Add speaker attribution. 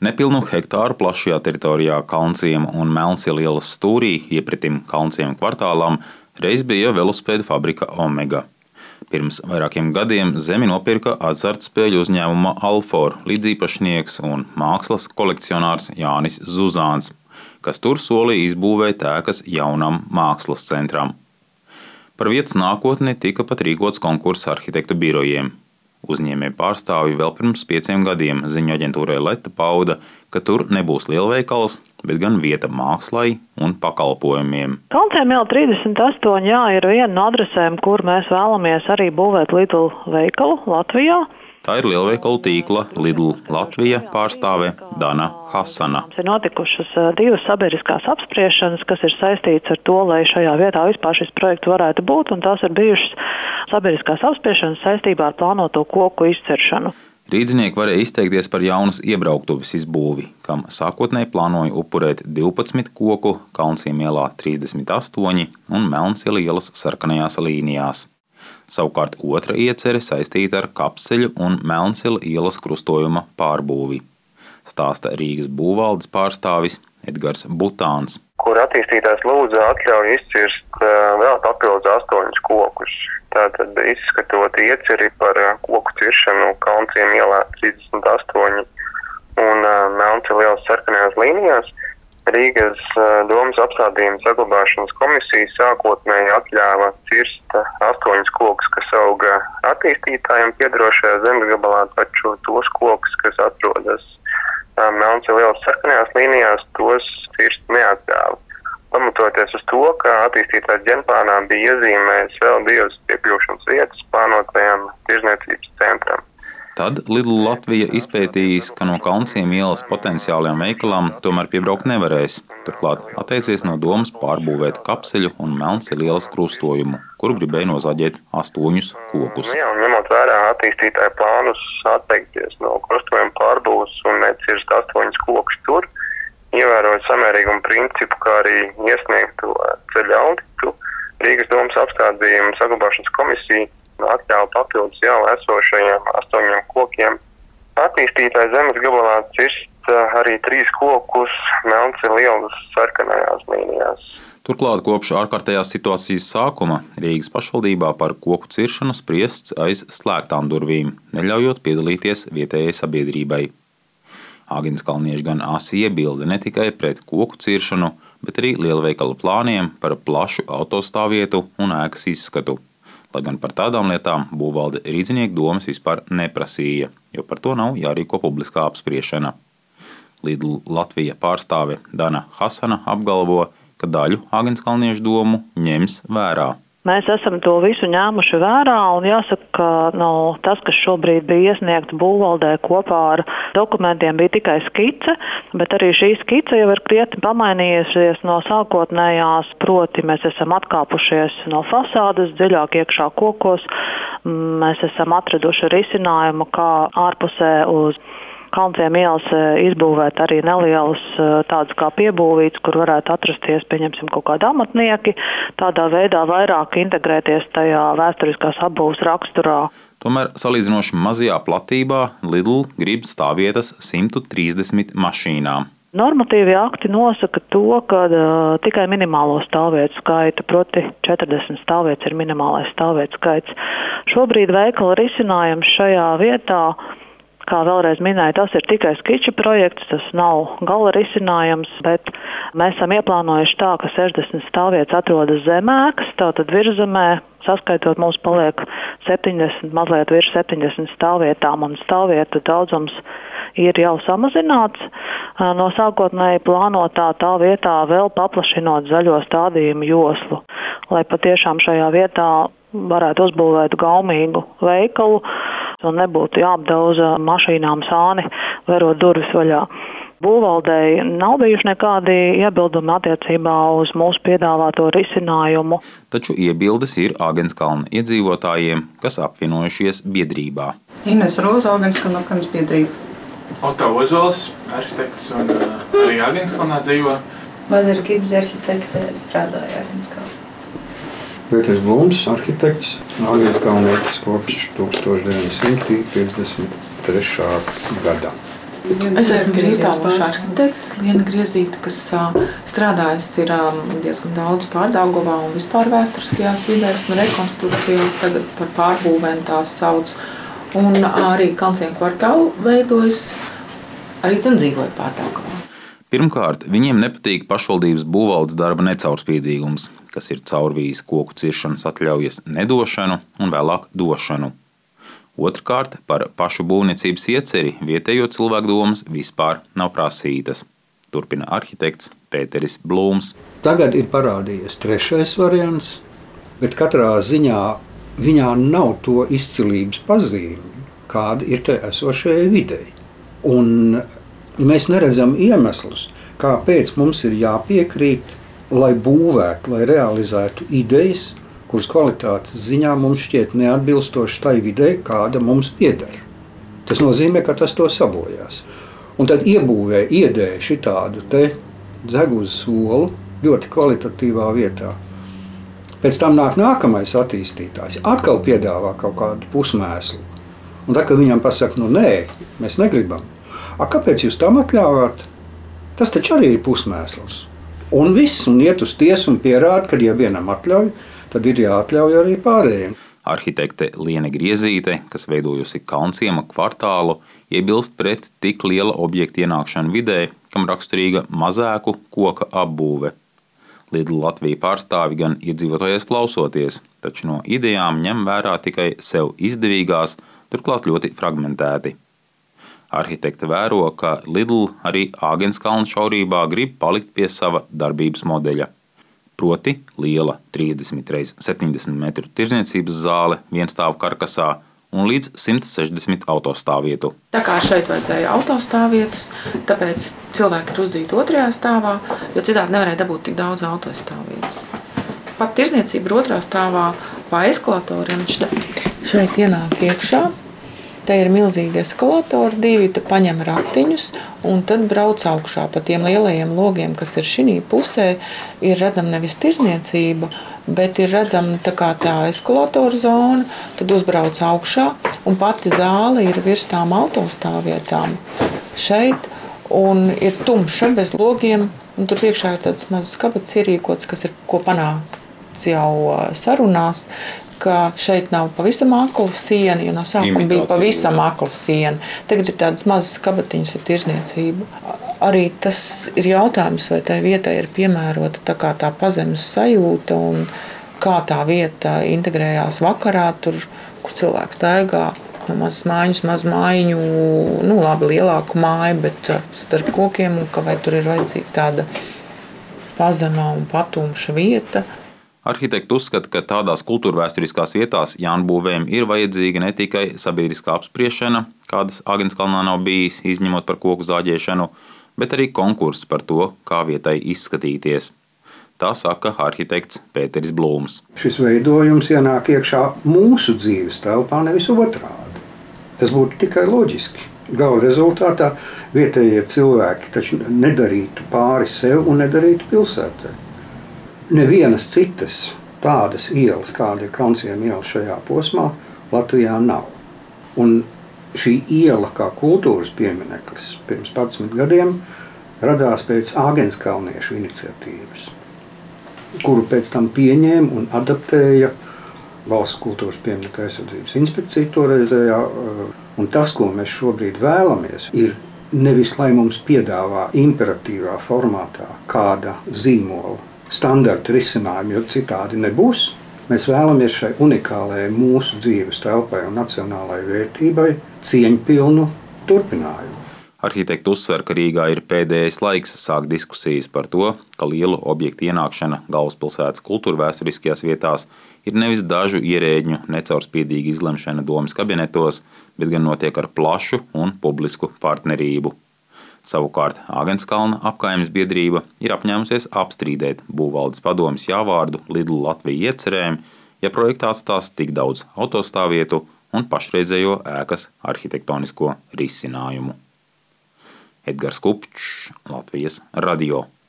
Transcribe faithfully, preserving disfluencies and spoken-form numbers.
Speaker 1: Nepilnu hektāru plašajā teritorijā Kalnciema un Melnsiela ielas stūrī iepretim Kalnciema kvartālam reiz bija velospēdu fabrika Omega. Pirms vairākiem gadiem zemi nopirka azartspēļu uzņēmuma Alfor līdzīpašnieks un mākslas kolekcionārs Jānis Zuzāns, kas tur solīja izbūvēt ēkas jaunam mākslas centram. Par vietas nākotni tika pat rīkots konkurss arhitektu birojiem. Uzņēmēju pārstāvji vēl pirms pieciem gadiem ziņu aģentūrai Leta pauda, ka tur nebūs lielveikals, bet gan vieta mākslai un pakalpojumiem.
Speaker 2: Kalnciema iela trīsdesmit astoņi jā, ir viena no adresēm, kur mēs vēlamies arī būvēt Lidl veikalu Latvijā.
Speaker 1: Tā ir lielveikalu tīkla Lidl Latvija pārstāve Dana Hasana.
Speaker 2: Ir notikušas divas sabiedriskās apspriešanas, kas ir saistīts ar to, lai šajā vietā vispār šis projekts varētu būt, un tās ir bijušas sabiedriskās apspriešanas saistībā ar plānoto koku izciršanu.
Speaker 1: Rīdzinieki varēja izteikties par jaunas iebrauktuves izbūvi, kam sākotnēji plānoja upurēt divpadsmit koku Kalnciema ielā trīsdesmit astoņi un Melnsiela ielas sarkanajās līnijās. Savukārt otra iecere saistīta ar Kapseļu un Melnsiela ielas krustojuma pārbūvi. Stāsta Rīgas būvvaldes pārstāvis Edgars Butāns.
Speaker 3: Kur attīstītājs lūdza atļauju izcirst vēl papildus astoņus kokus. Tātad izskatot ieceri par koku ciršanu Kalnciema ielā trīsdesmit astoņi un Melnsiela ielas sarkanajās līnijās, Rīgas domas apstādījuma saglabāšanas komisija sākotnēji atļāva cirst astoņus kokus, kas auga attīstītājiem piederošajā zemes gabalā, taču tos kokus, kas atrodas Melnsiela ielas sarkanajās līnijās, tos cirst neatļāva. Pamatoties uz to, ka attīstītājs ģenplānā bija iezīmējis vēl divas piekļūšanas vietas plānotajam tirzniecības centram.
Speaker 1: Tad Lidl Latvija izpētījis, ka no Kalnciema ielas potenciālajām veikalām tomēr piebraukt nevarēs. Turklāt atteicies no domas pārbūvēt Kapseļu un Melnsiela ielas krustojumu, kuru gribēja nozaģēt astoņus kokus.
Speaker 3: Jā, ņemot vērā attīstītāju plānus atteikties no krustojuma pārbūves un necirst astoņus kokus tur, ievērojot samērīgumu principu, kā arī iesniegtu ceļa auditu, Rīgas domas apstādījuma saglabāšanas komisija atļauj papildus jau esošajiem astoņiem kokiem. Attīstītāji zemes gabalā cirst arī trīs kokus Melnsiela ielas sarkanajās līnijās.
Speaker 1: Turklāt kopš ārkārtējās situācijas sākuma Rīgas pašvaldībā par koku ciršanu spriests aiz slēgtām durvīm, neļaujot piedalīties vietējai sabiedrībai. Āgenskalnieši gan asi iebilda ne tikai pret koku ciršanu, bet arī lielveikala plāniem par plašu autostāvvietu un ēkas izskatu. Lai gan par tādām lietām būvvalde Rīdzinieku domas vispār neprasīja, jo par to nav jārīko publiskā apspriešana. Lidl Latvija pārstāve Dana Hasana apgalvo, ka daļu Āgenskalniešu domu ņems vērā.
Speaker 2: Mēs esam to visu ņēmuši vērā, un jāsaka, ka no, tas, kas šobrīd bija iesniegts būvvaldē kopā ar dokumentiem, bija tikai skice, bet arī šī skice jau ir krietni pamainījusies no sākotnējās, proti mēs esam atkāpušies no fasādes dziļāk iekšā kokos, mēs esam atraduši risinājumu, kā ārpusē uz Kalnciema ielas izbūvēt arī nelielas tādas kā piebūvītas, kur varētu atrasties, pieņemsim, kaut kādi amatnieki, tādā veidā vairāk integrēties tajā vēsturiskās apbūves raksturā.
Speaker 1: Tomēr salīdzinoši mazajā platībā Lidl grib stāvvietas simt trīsdesmit mašīnām.
Speaker 2: Normatīvie akti nosaka to, ka uh, tikai minimālo stāvvietu skaitu, proti četrdesmit stāvvietas ir minimālais stāvvietu skaits. Šobrīd veikala risinājums šajā vietā, kā vēlreiz minēju, tas ir tikai skiču projekts, tas nav gala risinājums, bet mēs esam ieplānojuši tā, ka sešdesmit stāvvietas atrodas zem ēkas, tātad virzemē, saskaitot mums paliek septiņdesmit, mazliet virs septiņdesmit stāvvietām, un stāvvietu daudzums ir jau samazināts. No sākotnēji plānotā tā vietā vēl paplašinot zaļo stādījumu joslu, lai patiešām šajā vietā varētu uzbūvēt gaumīgu veikalu un nebūtu jāapdauza mašīnām sāni, verot durvis vaļā. Būvvaldei nav bijuši nekādi iebildumi attiecībā uz mūsu piedāvāto risinājumu.
Speaker 1: Taču iebildes ir Āgenskalna iedzīvotājiem, kas apvienojušies biedrībā.
Speaker 4: Ines Roza, Āgenskalna apkaimes biedrība.
Speaker 5: Otto Ozols, arhitekts un arī Āgenskalnā dzīvo.
Speaker 4: Vaidara Kibze, arhitekte, strādāja Āgenskalnā.
Speaker 6: Pēters Blums, arhitekts, Āgenskalnietis kopš tūkstoš deviņi simti piecdesmit trešā gadā.
Speaker 7: Es esmu brīvstāvoša arhitekts, Liena Griezīte, kas strādājas ir diezgan daudz Pārdaugavā un vispār vēsturiskajās vidēs un rekonstrukcijās, tagad par pārbūvēm tās sauc. Un arī Kalnciema kvartālu veidojas, arī dzen dzīvoja Pārdaugavā.
Speaker 1: Pirmkārt, viņiem nepatīk pašvaldības būvvaldes darba necaurspīdīgums, kas ir caurvījis koku ciršanas atļaujas nedošanu un vēlāk došanu. Otrkārt, par pašu būvniecības ieceri vietējo cilvēku domas vispār nav prasītas. Turpina arhitekts Pēteris Blūms.
Speaker 6: Tagad ir parādījies trešais variants, bet katrā ziņā viņā nav to izcilības pazīmi, kāda ir te esošajai videi. Un mēs neredzam iemeslus, kāpēc mums ir jāpiekrīt, lai būvētu, lai realizētu idejas, kuras kvalitātes ziņā mums šķiet neatbilstoši tai videi, kāda mums pieder. Tas nozīmē, ka tas to sabojās. Un tad iebūvē, iedēja šitādu te dzeguzu solu ļoti kvalitatīvā vietā. Pēc tam nāk nākamais attīstītājs, atkal piedāvā kaut kādu pusmēslu. Un tad, kad viņam pasaka, nu nē, mēs negribam. A, kāpēc jūs tam atļāvāt? Tas taču arī ir pusmēsls. Un viss, un iet uz tiesu un pierāda, ka ja vienam atļauj, tad ir jāatļauj arī pārējiem.
Speaker 1: Arhitekte Liena Griezīte, kas veidojusi Kalnciema kvartālu, iebilst pret tik liela objekta ienākšanu vidē, kam raksturīga mazāku koka apbūve. Lidl Latvija pārstāvi gan iedzīvotājos klausoties, taču no idejām ņem vērā tikai sev izdevīgās, turklāt ļoti fragmentēti. Arhitekte vēro, ka Lidl arī Āgenskalna šaurībā grib palikt pie sava darbības modeļa. Proti liela trīsdesmit reiz septiņdesmit metru tirdzniecības zāle vienstāvu karkasā un līdz simt sešdesmit autostāvvietu.
Speaker 7: Tā kā šeit vajadzēja autostāvvietas, tāpēc cilvēki ir uzdzīti otrajā stāvā, jo citādi nevarēja dabūt tik daudz autostāvvietas. Pat tirdzniecība ir otrā stāvā pa eskalatoriem. Šeit ienāk iekšā. Te ir milzīgi eskalatori, divi, te paņem ratiņus un tad brauc augšā. Pa tiem lielajiem logiem, kas ir šī pusē, ir redzama nevis tirdzniecība, bet ir redzama tā kā tā eskalatoru zona, tad uzbrauc augšā un pati zāle ir virs tām autostāvvietām. Šeit un ir tumša bez logiem, un tur priekšā ir tāds mazs kabats ierīkots, kas ir ko panākts jau sarunās, ka šeit nav pavisam akla siena, jo no sākuma bija pavisam akla siena. Tagad ir tādas mazas kabatiņas ar tirdzniecību. Arī tas ir jautājums, vai tai vietai ir piemērota tā kā tā pazemes sajūta un kā tā vieta integrējās vakarā, tur, kur cilvēks staigā no mazas mājiņas, maz mājiņu, nu labi, lielāku māju, bet starp kokiem, un ka vai tur ir vajadzīga tāda pazemā un patumša vieta.
Speaker 1: Arhitekti uzskata, ka tādās kultūrvēsturiskās vietās jaunbūvēm ir vajadzīga ne tikai sabiedriskā apspriešana, kādas Āgenskalnā nav bijis, izņemot par koku zāģēšanu, bet arī konkurss par to, kā vietai izskatīties. Tā saka arhitekts Pēteris Blūms.
Speaker 6: Šis veidojums ienāk iekšā mūsu dzīves telpā, nevis otrādi. Tas būtu tikai loģiski. Gala rezultātā vietējie cilvēki taču nedarītu pāri sev un nedarītu pilsētai. Nevienas citas tādas ielas, kāda ir Kalnciema iela šajā posmā, Latvijā nav. Un šī iela kā kultūras piemineklis pirms padsmit gadiem radās pēc āgenskalniešu iniciatīvas, kuru pēc tam pieņēma un adaptēja Valsts kultūras pieminekļu aizsardzības inspekcija toreizējā. Un tas, ko mēs šobrīd vēlamies, ir nevis, lai mums piedāvā imperatīvā formātā kāda zīmola standarta risinājumi, jo citādi nebūs. Mēs vēlamies šai unikālajai mūsu dzīves telpai un nacionālajai vērtībai cieņpilnu turpinājumu.
Speaker 1: Arhitekti uzsver, ka Rīgā ir pēdējais laiks sākt diskusijas par to, ka lielu objektu ienākšana galvaspilsētas kultūrvēsturiskajās vietās ir nevis dažu ierēģņu necaurspīdīga izlemšana domes kabinetos, bet gan notiek ar plašu un publisku partnerību. Savukārt Āgenskalna apkaimnes biedrība ir apņēmusies apstrīdēt būvvaldes padomes jāvārdu Lidl Latvija iecerēm, ja projektā atstās tik daudz autostāvvietu un pašreizējo ēkas arhitektonisko risinājumu. Edgars Kupčs, Latvijas radio.